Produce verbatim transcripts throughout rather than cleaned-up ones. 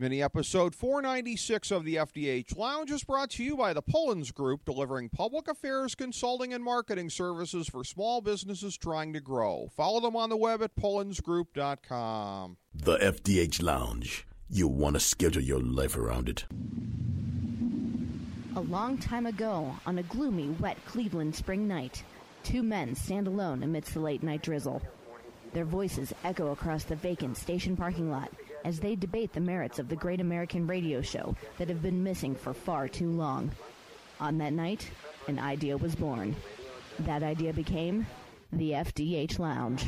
Mini-episode four ninety-six of the F D H Lounge is brought to you by the Pullens Group, delivering public affairs, consulting, and marketing services for small businesses trying to grow. Follow them on the web at pullens group dot com. The F D H Lounge. You want to schedule your life around it. A long time ago, on a gloomy, wet Cleveland spring night, two men stand alone amidst the late-night drizzle. Their voices echo across the vacant station parking lot as they debate the merits of the great American radio show that have been missing for far too long. On that night, an idea was born. That idea became the F D H Lounge.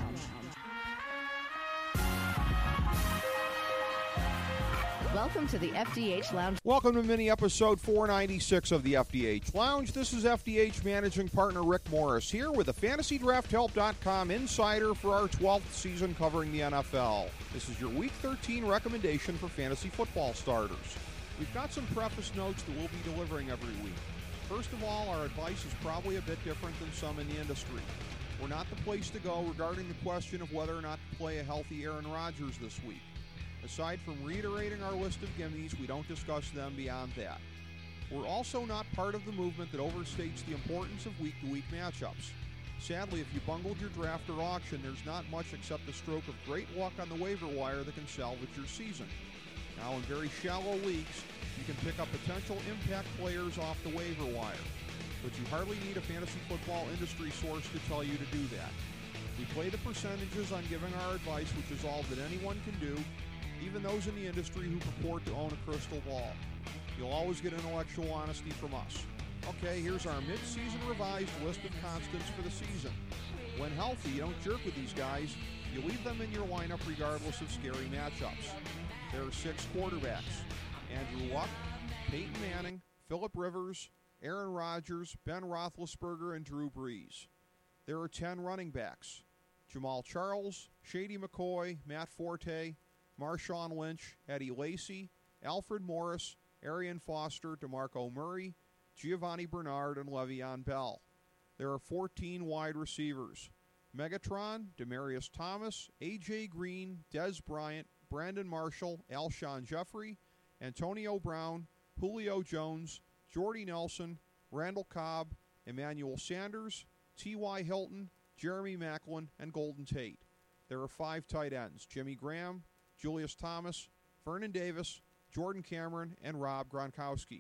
Welcome to the F D H Lounge. Welcome to mini-episode four ninety-six of the F D H Lounge. This is F D H Managing Partner Rick Morris here with the fantasy draft help dot com insider for our twelfth season covering the N F L. This is your Week thirteen recommendation for fantasy football starters. We've got some preface notes that we'll be delivering every week. First of all, our advice is probably a bit different than some in the industry. We're not the place to go regarding the question of whether or not to play a healthy Aaron Rodgers this week. Aside from reiterating our list of gimmies, we don't discuss them beyond that. We're also not part of the movement that overstates the importance of week-to-week matchups. Sadly, if you bungled your draft or auction, there's not much except a stroke of great luck on the waiver wire that can salvage your season. Now, in very shallow leagues, you can pick up potential impact players off the waiver wire, but you hardly need a fantasy football industry source to tell you to do that. We play the percentages on giving our advice, which is all that anyone can do, even those in the industry who purport to own a crystal ball. You'll always get intellectual honesty from us. Okay, here's our mid-season revised list of constants for the season. When healthy, you don't jerk with these guys. You leave them in your lineup regardless of scary matchups. There are six quarterbacks: Andrew Luck, Peyton Manning, Phillip Rivers, Aaron Rodgers, Ben Roethlisberger, and Drew Brees. There are ten running backs: Jamal Charles, Shady McCoy, Matt Forte, Marshawn Lynch, Eddie Lacy, Alfred Morris, Arian Foster, DeMarco Murray, Giovanni Bernard, and Le'Veon Bell. There are fourteen wide receivers: Megatron, Demaryius Thomas, A J Green, Dez Bryant, Brandon Marshall, Alshon Jeffrey, Antonio Brown, Julio Jones, Jordy Nelson, Randall Cobb, Emmanuel Sanders, T Y Hilton, Jeremy Maclin, and Golden Tate. There are five tight ends: Jimmy Graham, Julius Thomas, Vernon Davis, Jordan Cameron, and Rob Gronkowski.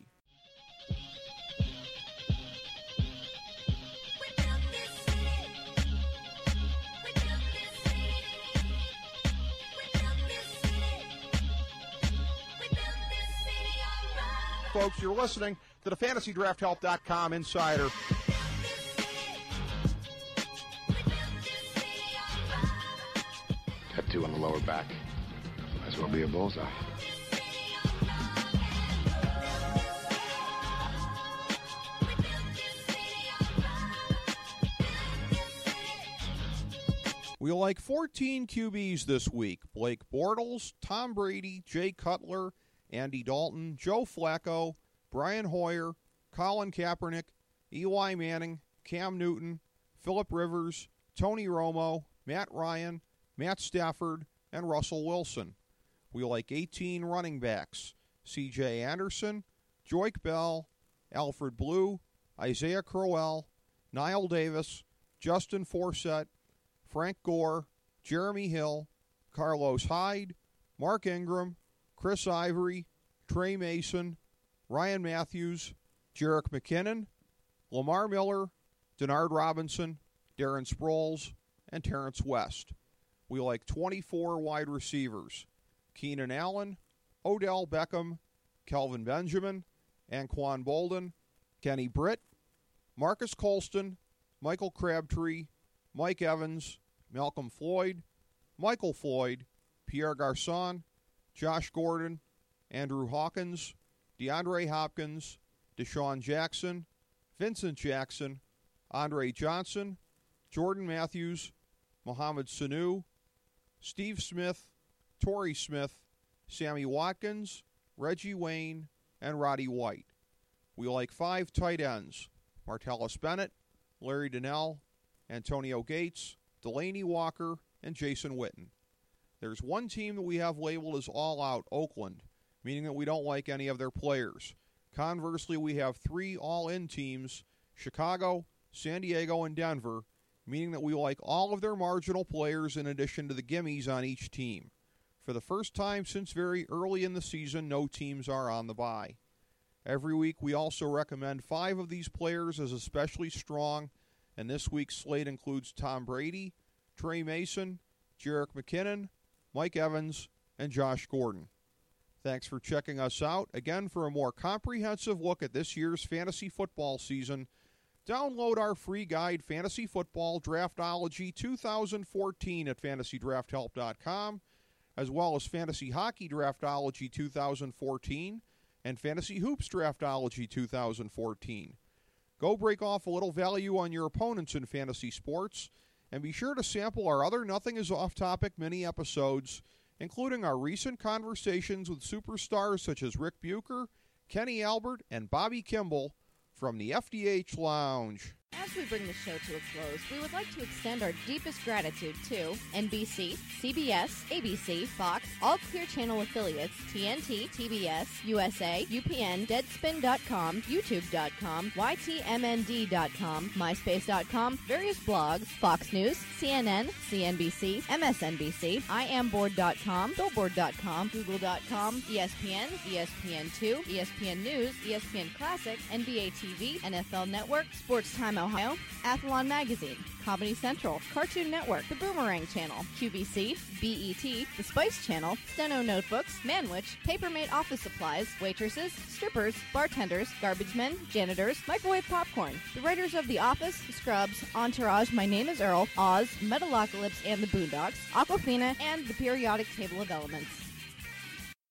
Folks, you're listening to the fantasy draft help dot com insider. Tattoo on the lower back. Might as well be a bullseye. We like fourteen Q Bs this week: Blake Bortles, Tom Brady, Jay Cutler, Andy Dalton, Joe Flacco, Brian Hoyer, Colin Kaepernick, Eli Manning, Cam Newton, Phillip Rivers, Tony Romo, Matt Ryan, Matt Stafford, and Russell Wilson. We like eighteen running backs: C J Anderson, Joique Bell, Alfred Blue, Isaiah Crowell, Niall Davis, Justin Forsett, Frank Gore, Jeremy Hill, Carlos Hyde, Mark Ingram, Chris Ivory, Trey Mason, Ryan Matthews, Jerick McKinnon, Lamar Miller, Denard Robinson, Darren Sproles, and Terrence West. We like twenty-four wide receivers: Keenan Allen, Odell Beckham, Kelvin Benjamin, Anquan Bolden, Kenny Britt, Marcus Colston, Michael Crabtree, Mike Evans, Malcolm Floyd, Michael Floyd, Pierre Garçon, Josh Gordon, Andrew Hawkins, DeAndre Hopkins, Deshaun Jackson, Vincent Jackson, Andre Johnson, Jordan Matthews, Mohamed Sanu, Steve Smith, Torrey Smith, Sammy Watkins, Reggie Wayne, and Roddy White. We like five tight ends: Martellus Bennett, Larry Donnell, Antonio Gates, Delaney Walker, and Jason Witten. There's one team that we have labeled as All Out Oakland, meaning that we don't like any of their players. Conversely, we have three all-in teams, Chicago, San Diego, and Denver, meaning that we like all of their marginal players in addition to the gimmies on each team. For the first time since very early in the season, no teams are on the bye. Every week, we also recommend five of these players as especially strong, and this week's slate includes Tom Brady, Trey Mason, Jerick McKinnon, Mike Evans, and Josh Gordon. Thanks for checking us out. Again, for a more comprehensive look at this year's fantasy football season, download our free guide, Fantasy Football Draftology two thousand fourteen at fantasy draft help dot com, as well as Fantasy Hockey Draftology two thousand fourteen and Fantasy Hoops Draftology two thousand fourteen. Go break off a little value on your opponents in fantasy sports, and be sure to sample our other Nothing is Off-Topic mini episodes, including our recent conversations with superstars such as Rick Bucher, Kenny Albert, and Bobby Kimball from the F D H Lounge. As we bring the show to a close, we would like to extend our deepest gratitude to N B C, C B S, A B C, Fox, all Clear Channel affiliates, T N T, T B S, U S A, U P N, Deadspin dot com, YouTube dot com, Y T M N D dot com, MySpace dot com, various blogs, Fox News, C N N, C N B C, M S N B C, I am board dot com, Billboard dot com, Google dot com, E S P N, E S P N two, E S P N News, E S P N Classic, N B A T V, N F L Network, Sports Time Ohio, Athlon Magazine, Comedy Central, Cartoon Network, The Boomerang Channel, Q V C, B E T, The Spice Channel, Steno Notebooks, Manwich, Papermate Office Supplies, Waitresses, Strippers, Bartenders, Garbage Men, Janitors, Microwave Popcorn, the writers of The Office, Scrubs, Entourage, My Name is Earl, Oz, Metalocalypse and the Boondocks, Aquafina, and The Periodic Table of Elements.